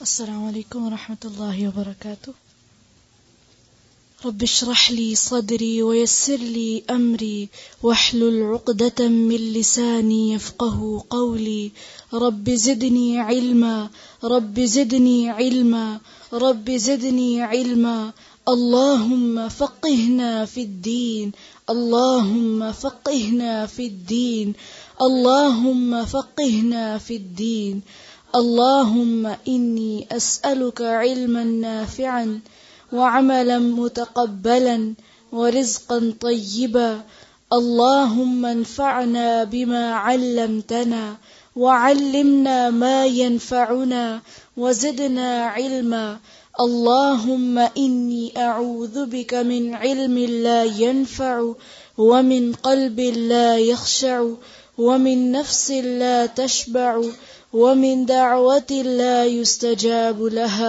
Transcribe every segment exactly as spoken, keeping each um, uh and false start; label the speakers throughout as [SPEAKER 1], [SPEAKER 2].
[SPEAKER 1] अस्सलामु अलैकुम वरहमतुल्लाहि वबरकातुह। रब्बि इश्रह ली सदरी वयस्सिर ली अमरी वहलुल उक़दतम मिन लिसानी यफ़क़हू क़ौली। Rabbi ज़िदनी इल्मा rabbi ज़िदनी इल्मा rabbi ज़िदनी इल्मा। अल्लाहुम्मा फ़क़्हिना फ़िद्दीन अल्लाहुम्मा फ़क़्हिना फ़िद्दीन अल्लाहुम्मा फ़क़्हिना फ़िद्दीन। अल्लाहुम्मा इन्नी अस्अलुका इल्मन नाफ़िअन वअमलन मुतक़ब्बलन वरिज़्क़न तय्यिबा। अल्लाहुम्मा अन्फ़अना बिमा अल्लमतना वअल्लिमना मा यनफ़अुना वज़िदना इल्मा। अल्लाहुम्मा इन्नी अऊज़ु बिका मिन इल्मिन ला यनफ़अु वमिन क़ल्बिन ला यख़शअु वमिन नफ़्सिन ला तशबअु वमिन दअवतिन ला युस्तजाबु लहा।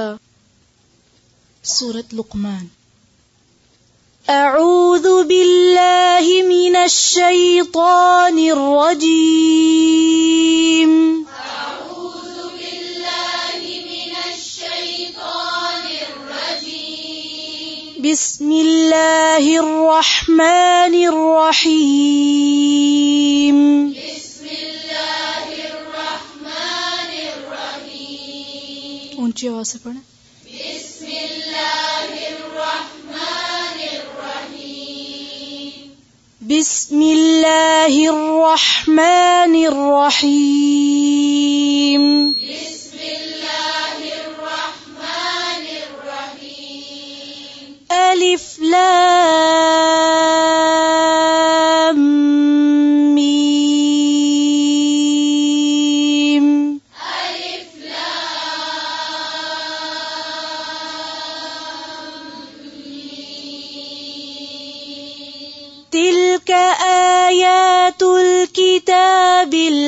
[SPEAKER 1] सूरत लुक़मान। अऊज़ु बिल्लाहि मिनश शैतानिर रजीम।
[SPEAKER 2] अऊज़ु बिल्लाहि मिनश शैतानिर रजीम।
[SPEAKER 1] बिस्मिल्लाहिर रहमानिर रहीम।
[SPEAKER 2] बिस्मिल्लाहिर रहमानिर रहीम।
[SPEAKER 1] ऊंची आवाज से पढ़ें।
[SPEAKER 2] बिस्मिल्लाहिर रहमानिर रहीम।
[SPEAKER 1] बिस्मिल्लाहिर रहमानिर रहीम।
[SPEAKER 2] बिस्मिल्लाहिर रहमानिर रहीम।
[SPEAKER 1] अलिफ लाम मीम।
[SPEAKER 2] अलिफ लाम मीम।
[SPEAKER 1] तिल्क आयातुल किताबिल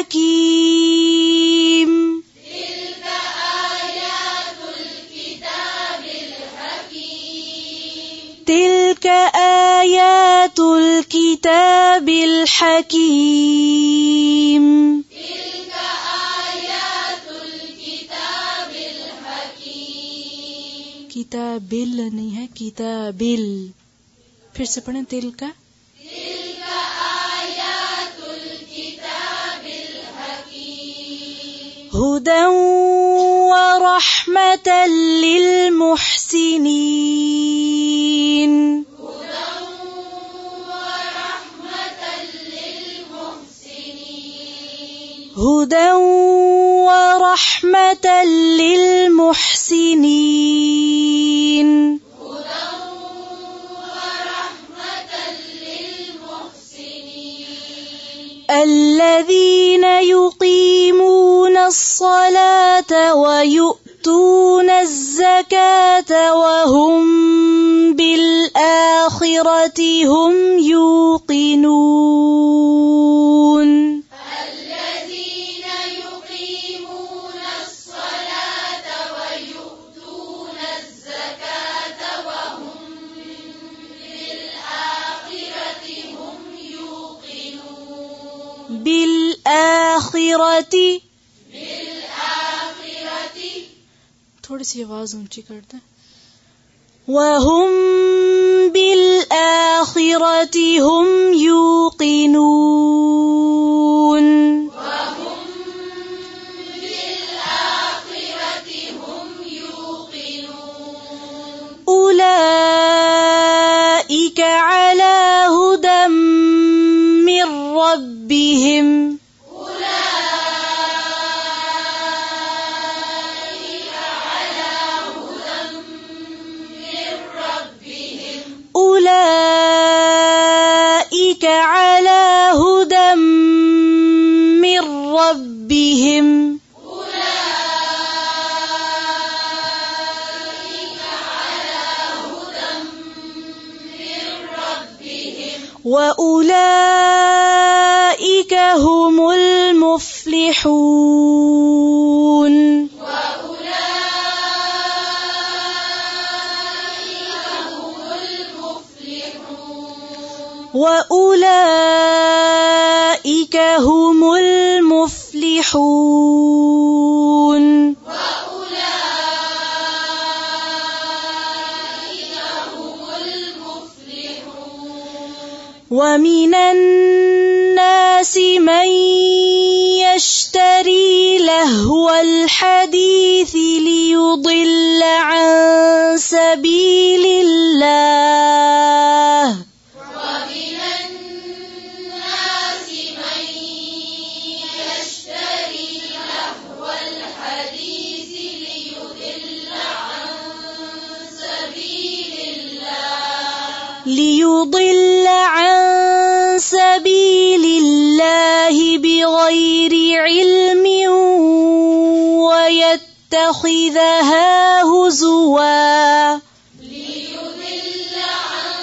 [SPEAKER 1] हकीम।
[SPEAKER 2] तिल्क आयातुल किताबिल हकीम।
[SPEAKER 1] तिल्क आयातुल किताबिल हकीम।
[SPEAKER 2] तिल्क आयातुल किताबिल हकीम।
[SPEAKER 1] किताबिल नहीं है, किताबिल। फिर से पढ़ें। तिल्का
[SPEAKER 2] तिल्क आयातुल किताबिल हकीम।
[SPEAKER 1] हुदन व रहमतल लिल मुहसिनीन।
[SPEAKER 2] हुदन व रहमतल लिल मुहसिनीन।
[SPEAKER 1] हुदन व रहमतल लिल मुहसिनीन।
[SPEAKER 2] हुदन व रहमतल लिल मुहसिनीन।
[SPEAKER 1] الذين يقيمون الصلاة ويؤتون الزكاة وهم بالآخرة هم يوقنون.
[SPEAKER 2] الذين يقيمون الصلاة ويؤتون الزكاة وهم بالآخرة هم يوقنون.
[SPEAKER 1] بالآخرة
[SPEAKER 2] بالآخرة
[SPEAKER 1] थोड़ी सी आवाज ऊंची करते हैं। وهم بالآخرة هم يوقنون.
[SPEAKER 2] وهم بالآخرة هم يوقنون.
[SPEAKER 1] أولئك على هدى من ربهم.
[SPEAKER 2] أولئك على هدى من ربهم.
[SPEAKER 1] أولئك على هدى من ربهم.
[SPEAKER 2] أولئك على هدى من ربهم.
[SPEAKER 1] وأولئك هم المفلحون. وأولئك هم المفلحون.
[SPEAKER 2] وأولئك
[SPEAKER 1] ومن الناس من يشتري لهو الحديث ليضل عن سبيل الله
[SPEAKER 2] ومن الناس من يشتري لهو الحديث ليضل عن سبيل الله
[SPEAKER 1] ليضل عن سبيل الله بغير علم ويتخذها هزوا
[SPEAKER 2] ليضل عن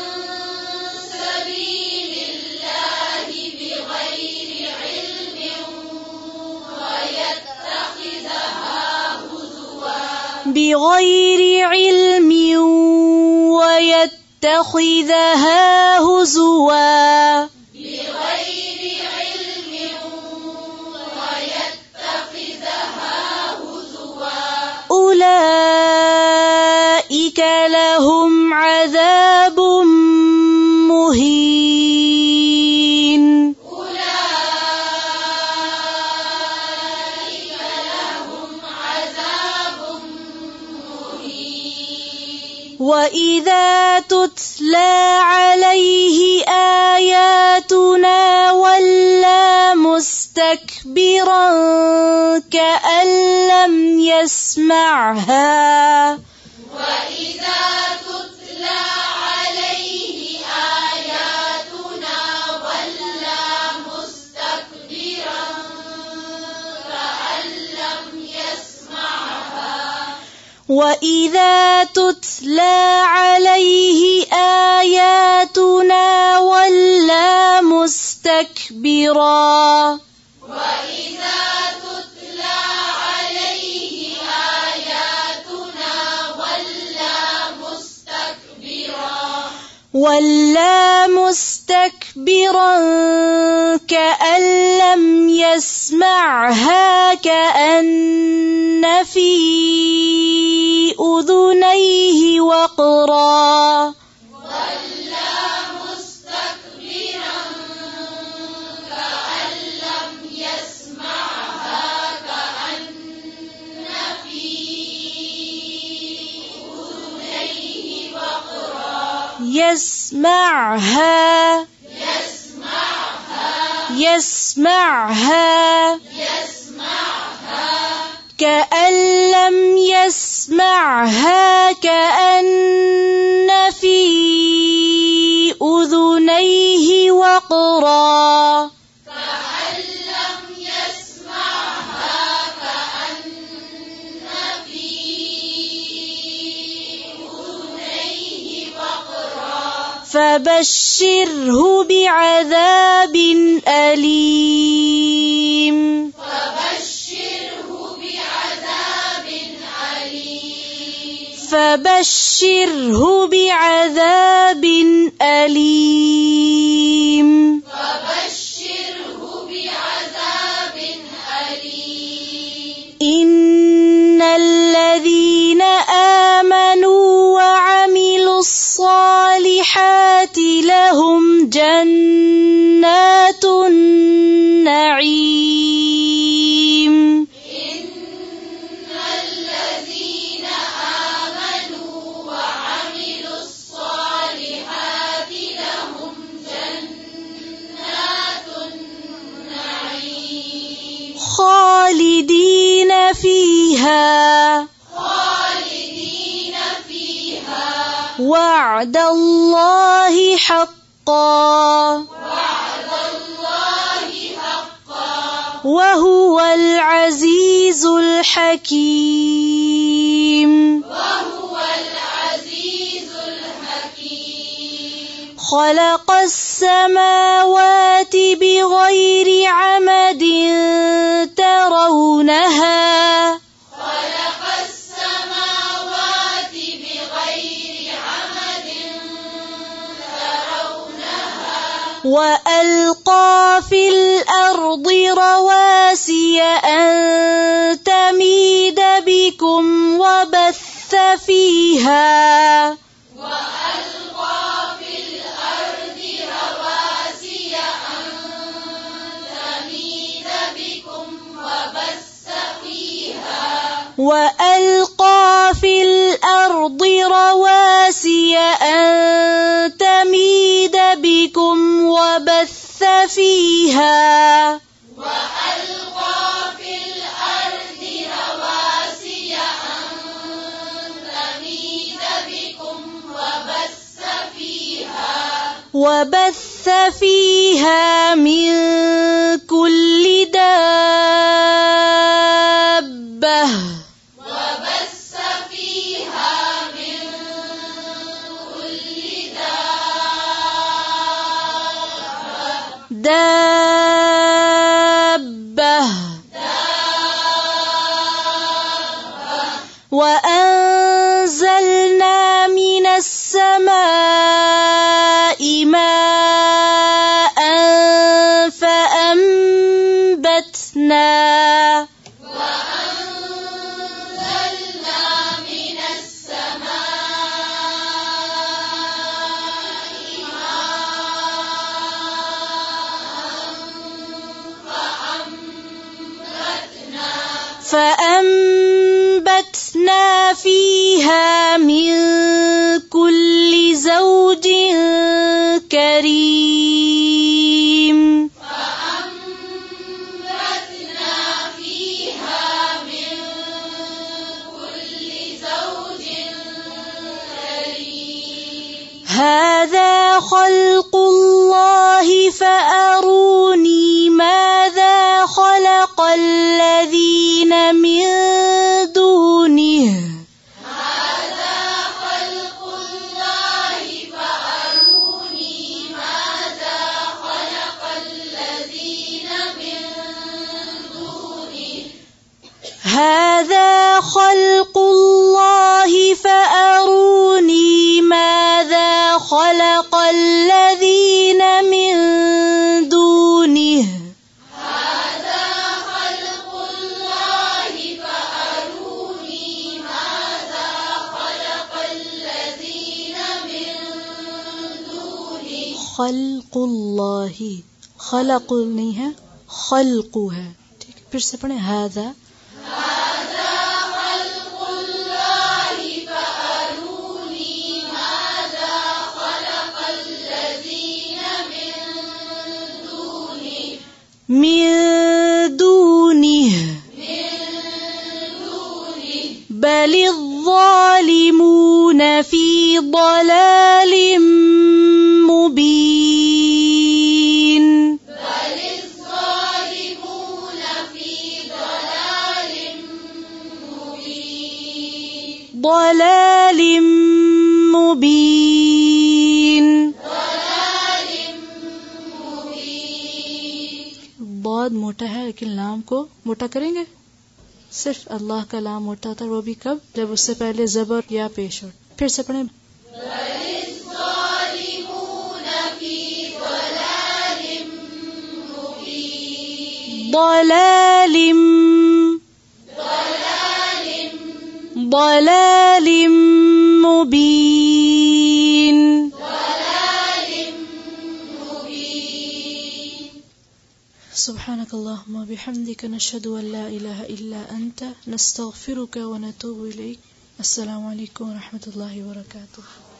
[SPEAKER 2] سبيل الله بغير علم ويتخذها هزوا
[SPEAKER 1] بغير علم ويتخذها هزوا
[SPEAKER 2] بغير علم ويتخذها هزوا
[SPEAKER 1] أولئك لهم عذاب مهين
[SPEAKER 2] أولئك لهم عذاب مهين
[SPEAKER 1] وإذا تتلى عليه آياتنا ولى مستكبرا كأن لم يسمعها
[SPEAKER 2] وإذا تتلى عليه آياتنا ولى مستكبرا كأن لم يسمعها
[SPEAKER 1] وإذا تتلى عليه آياتنا ولى مستكبرا
[SPEAKER 2] وإذا تتلى عليه آياتنا ولى مستكبرا
[SPEAKER 1] ولى مستكبرا كأن لم يسمعها كأن في أذنيه وقرا
[SPEAKER 2] ولى مستكبرا كأن لم يسمعها كأن في أذنيه وقرا
[SPEAKER 1] يسمعها
[SPEAKER 2] يسمعها
[SPEAKER 1] يسمعها
[SPEAKER 2] يسمعها
[SPEAKER 1] كأن لم يسمعها كأن في أذنيه وقرا
[SPEAKER 2] كأن لم يسمعها كأن في أذنيه وقرا
[SPEAKER 1] فبشره بعذاب أليم
[SPEAKER 2] فبشره بعذاب أليم
[SPEAKER 1] فبشره بعذاب أليم
[SPEAKER 2] فبشره بعذاب أليم
[SPEAKER 1] إن الذين آمنوا وعملوا الصالحات لهم جنات النعيم
[SPEAKER 2] إن الذين آمنوا وعملوا الصالحات لهم جنات النعيم
[SPEAKER 1] خالدين فيها
[SPEAKER 2] خالدين فيها
[SPEAKER 1] وعد الله حقا
[SPEAKER 2] وعد الله حقا
[SPEAKER 1] وهو العزيز الحكيم
[SPEAKER 2] وهو العزيز الحكيم
[SPEAKER 1] خلق السماوات بغير عمد ترونها
[SPEAKER 2] خلق السماوات بغير عمد ترونها
[SPEAKER 1] وألقى في الأرض رواسي أن تميد بكم وبث فيها
[SPEAKER 2] وألقى في الأرض رواسي
[SPEAKER 1] وألقى في الأرض رواسي أن تميد بكم وبث فيها
[SPEAKER 2] وألقى في الأرض رواسي أن تميد بكم وبث فيها
[SPEAKER 1] وبث فيها من كل دابة
[SPEAKER 2] وبث فيها من كل دابة
[SPEAKER 1] دابة وأنزلنا من السماء ماء فأنبتنا
[SPEAKER 2] وأنزلنا من السماء ماء
[SPEAKER 1] فأنبتنا فيها من كل زوج كريم
[SPEAKER 2] فأنبتنا فيها من كل زوج كريم
[SPEAKER 1] هذا خلق الله فأروني ماذا خلق الذين من دونه
[SPEAKER 2] هذا خلق الله فأروني ماذا خلق الذين من دونه
[SPEAKER 1] هذا خلق الله فأروني ماذا خلق الذين من دونه
[SPEAKER 2] هذا خلق الله فأروني ماذا خلق الذين من دونه
[SPEAKER 1] خلق الله خلق नहीं है खल्क़ है ठीक है फिर से पढ़े هذا
[SPEAKER 2] هذا خلق الله فأروني ماذا خلق الذين من دونه
[SPEAKER 1] من دونه
[SPEAKER 2] من دونه
[SPEAKER 1] بل الظالمون في ضلال مبين
[SPEAKER 2] بل الظالمون في ضلال مبين
[SPEAKER 1] ضلال مبين
[SPEAKER 2] ضلال مبين
[SPEAKER 1] बहुत मोटा है लेकिन लाम को मोटा करेंगे सिर्फ अल्लाह का लाम मोटा होता है वो भी कब जब उससे पहले जबर या पेश हो फिर से पढ़ें
[SPEAKER 2] بل الظالمون في ضلال مبين
[SPEAKER 1] ضلال
[SPEAKER 2] ضلال
[SPEAKER 1] ضلال مبين
[SPEAKER 2] ضلال مبين
[SPEAKER 1] سبحانك اللهم وبحمدك نشهد أن لا إله إلا أنت نستغفرك ونتوب إليك السلام عليكم ورحمة الله وبركاته